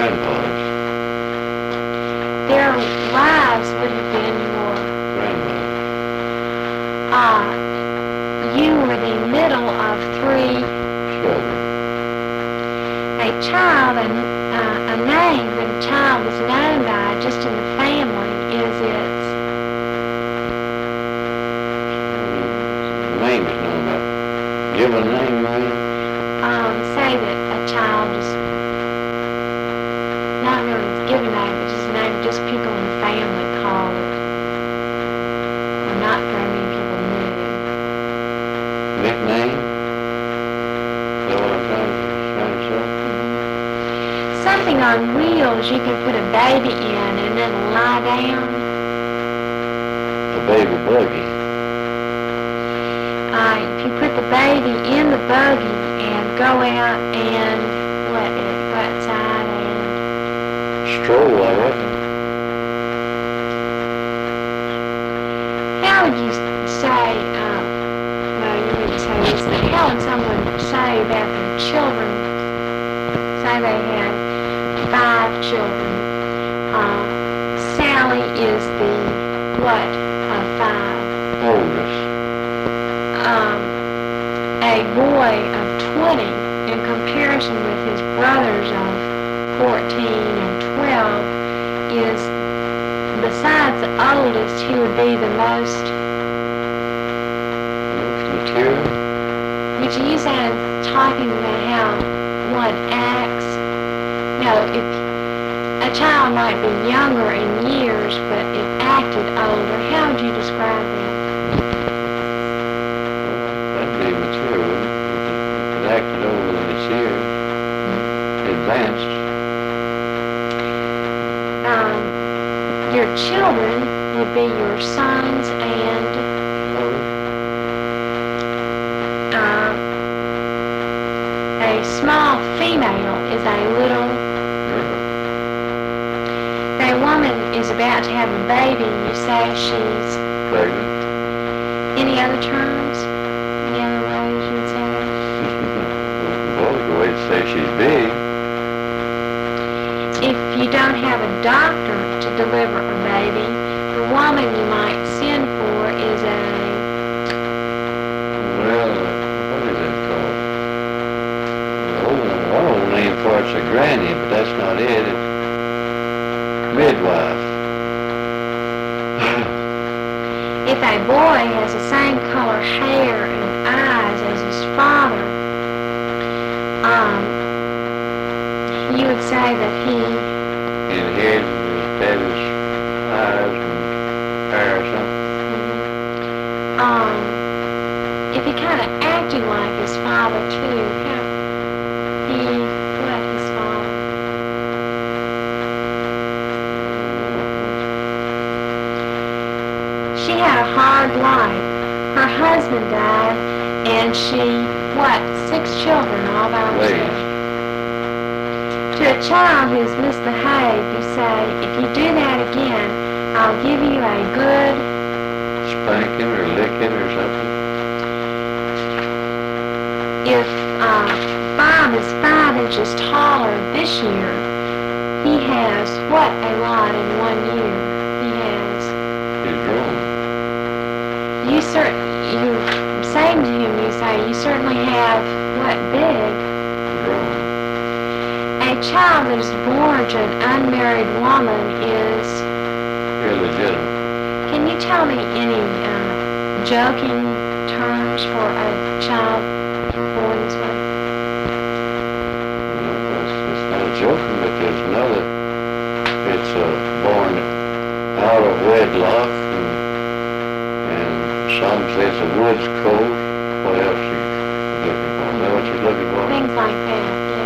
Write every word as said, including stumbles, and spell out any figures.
grandfathers. Their wives would have been your, Grandmothers. uh, you were the middle of three. Children. A child, a, uh, a name that a child is known by just in the family is its, The name is known by. Give a name, man. um, say that a child is not really given a name, but just a name just people in the family call it. Or not very many people knew. Nickname. Is that what I'm trying to, trying to say? Something on wheels you can put a baby in and it'll lie down. A baby buggy. Uh, if you put the baby in the buggy and go out and what, go outside and Stroll, I reckon. how would you say, um, well, you wouldn't say this, but how would someone say about their children? Say they had five children. Uh, Sally is the what of five? Oldest. Um, a boy of twenty in comparison with his brothers of fourteen and twelve is, besides the oldest, he would be the most, Material. would you use that as talking about how one acts? No, if a child might be younger in years, but it acted older, how would you describe that? That'd be mature, wouldn't it? If it acted older than its years. Advanced. Um, your children would be your sons and uh, a small female is a little, a woman is about to have a baby and you say she's, Pregnant. any other terms? Any other ways you would say that? Well, the way to say she's big. If you don't have a doctor to deliver a baby, the woman you might send for is a, Well, uh, what is that called? The old, one old name for it's a granny, but that's not it. It's midwife. if a boy has the same color hair and eyes as his father, um, you would say that he, Inherited his daddy's eyes and hair or something. um, if he kind of acted like his father too, how he, what, his father? She had a hard life. Her husband died, and she, what, six children all by herself. Raised. To a child who's misbehaved, you say, if you do that again, I'll give you a good, Spanking or licking or something. if uh, Bob is five inches taller this year, he has, what, a lot in one year? He has, He's grown. you cert, you're saying to him, you say, you certainly have, what, big? Grown. A child that is born to an unmarried woman is, Illegitimate. can you tell me any uh, joking terms for a child born this way? No, it's, it's not joking, but there's another. It's uh, born out of wedlock, and, and some say it's a woods colt. What else you looking for? Is that what you're looking for? Things like that.